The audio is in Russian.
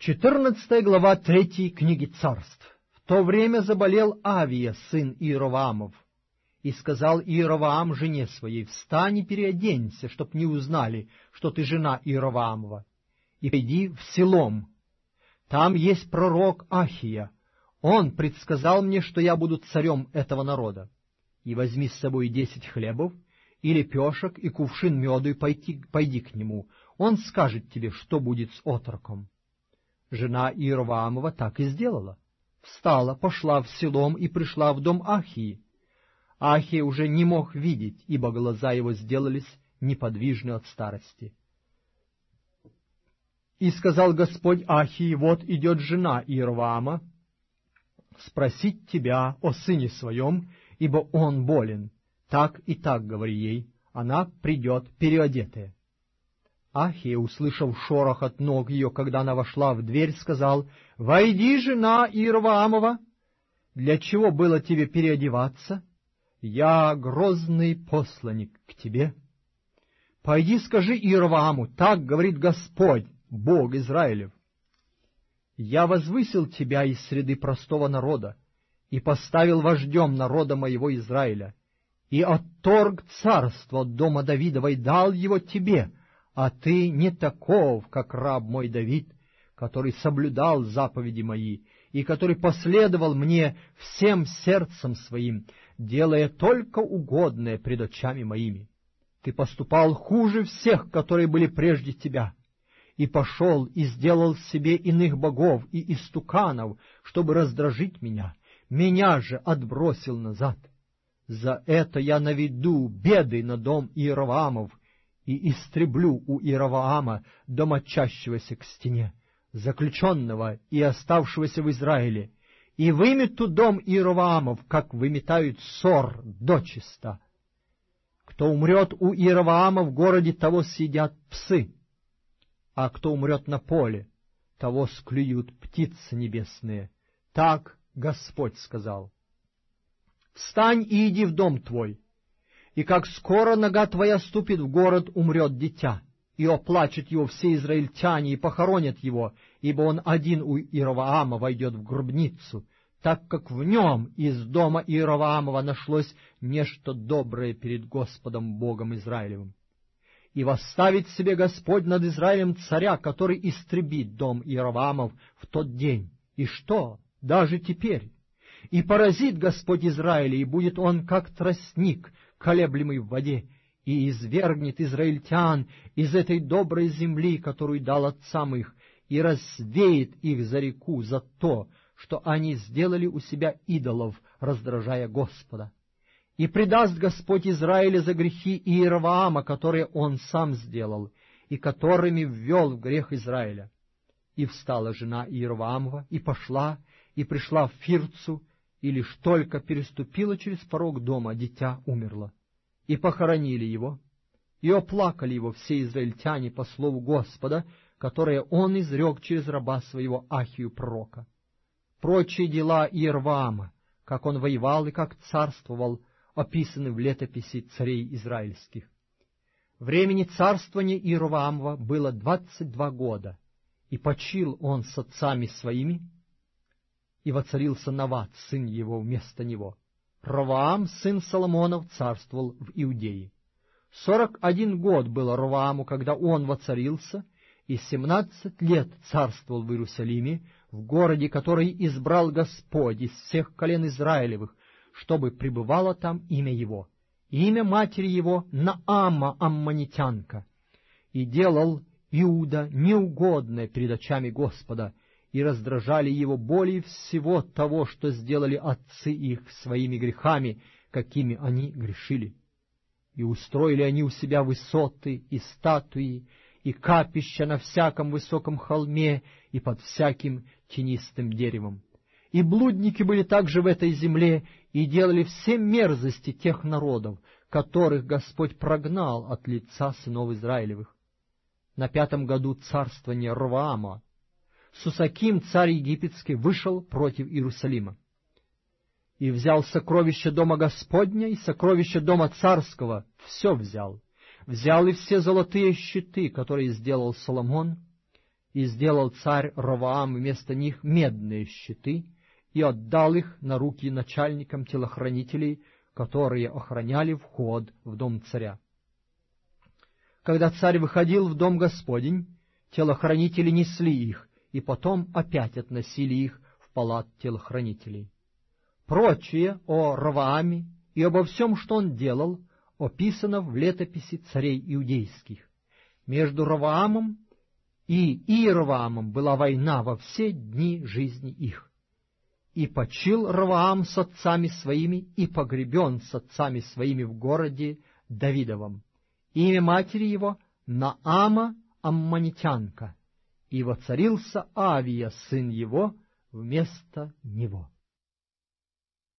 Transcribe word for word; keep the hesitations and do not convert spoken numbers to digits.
Четырнадцатая глава третьей книги Царств. В то время заболел Авия, сын Иероваамов, и сказал Иероваам жене своей: «Встань и переоденься, чтоб не узнали, что ты жена Иероваамова, и пойди в Силом. Там есть пророк Ахия. Он предсказал мне, что я буду царем этого народа. И возьми с собой десять хлебов и лепешек и кувшин меду, и пойди, пойди к нему. Он скажет тебе, что будет с отроком». Жена Иероваамова так и сделала. Встала, пошла в Силом и пришла в дом Ахии. Ахия уже не мог видеть, ибо глаза его сделались неподвижны от старости. И сказал Господь Ахии: «Вот идет жена Иероваама спросить тебя о сыне своем, ибо он болен. Так и так говори ей, она придет переодетая». Ахия, услышав шорох от ног ее, когда она вошла в дверь, сказал: «Войди, жена Иероваамова. Для чего было тебе переодеваться? Я грозный посланник к тебе. Пойди скажи Иеровааму: так говорит Господь, Бог Израилев: я возвысил тебя из среды простого народа и поставил вождем народа моего Израиля, и отторг царство от дома Давидова и дал его тебе, а ты не таков, как раб мой Давид, который соблюдал заповеди мои и который последовал мне всем сердцем своим, делая только угодное пред очами моими. Ты поступал хуже всех, которые были прежде тебя, и пошел и сделал себе иных богов и истуканов, чтобы раздражить меня. Меня же отбросил назад. За это я наведу беды на дом Иероваамов и истреблю у Иероваама, домочащегося к стене, заключенного и оставшегося в Израиле, и вымету дом Иероваамов, как выметают сор дочиста. Кто умрет у Иероваама в городе, того съедят псы, а кто умрет на поле, того склюют птицы небесные. Так Господь сказал. Встань и иди в дом твой, и как скоро нога твоя ступит в город, умрет дитя, и оплачут его все израильтяне, и похоронят его, ибо он один у Иероваама войдет в гробницу, так как в нем из дома Иероваамова нашлось нечто доброе перед Господом Богом Израилевым. И восставит себе Господь над Израилем царя, который истребит дом Иероваамов в тот день. И что? Даже теперь. И поразит Господь Израиля, и будет он, как тростник, колеблемый в воде, и извергнет израильтян из этой доброй земли, которую дал отцам их, и развеет их за реку за то, что они сделали у себя идолов, раздражая Господа. И предаст Господь Израиля за грехи Иероваама, которые он сам сделал, и которыми ввел в грех Израиля. И встала жена Иероваамова, и пошла, и пришла в Фирцу, и лишь только переступила через порог дома, дитя умерло. И похоронили его, и оплакали его все израильтяне по слову Господа, которое он изрек через раба своего Ахию пророка. Прочие дела Иероваама, как он воевал и как царствовал, описаны в летописи царей израильских. Времени царствования Иероваамова было двадцать два года, и почил он с отцами своими, и воцарился Нават, сын его, вместо него. Ровоам, сын Соломонов, царствовал в Иудее. Сорок один год было Ровоаму, когда он воцарился, и семнадцать лет царствовал в Иерусалиме, в городе, который избрал Господь из всех колен Израилевых, чтобы пребывало там имя его. И имя матери его Наама аммонитянка. И делал Иуда неугодное перед очами Господа, и раздражали его более всего того, что сделали отцы их своими грехами, какими они грешили. И устроили они у себя высоты и статуи, и капища на всяком высоком холме и под всяким тенистым деревом. И блудники были также в этой земле, и делали все мерзости тех народов, которых Господь прогнал от лица сынов Израилевых. На пятом году царствования Ровоама Сусаким, царь египетский, вышел против Иерусалима. И взял сокровища дома Господня и сокровища дома царского, все взял. Взял и все золотые щиты, которые сделал Соломон, И сделал царь Ровоам вместо них медные щиты и отдал их на руки начальникам телохранителей, которые охраняли вход в дом царя. Когда царь выходил в дом Господень, телохранители несли их, и потом опять относили их в палат телохранителей. Прочее о Ровоаме и обо всем, что он делал, описано в летописи царей иудейских. Между Ровоамом и Иеровоамом была война во все дни жизни их. И почил Ровоам с отцами своими, и погребен с отцами своими в городе Давидовом. Имя матери его — Наама Аммонитянка, и воцарился Авия, сын его, вместо него.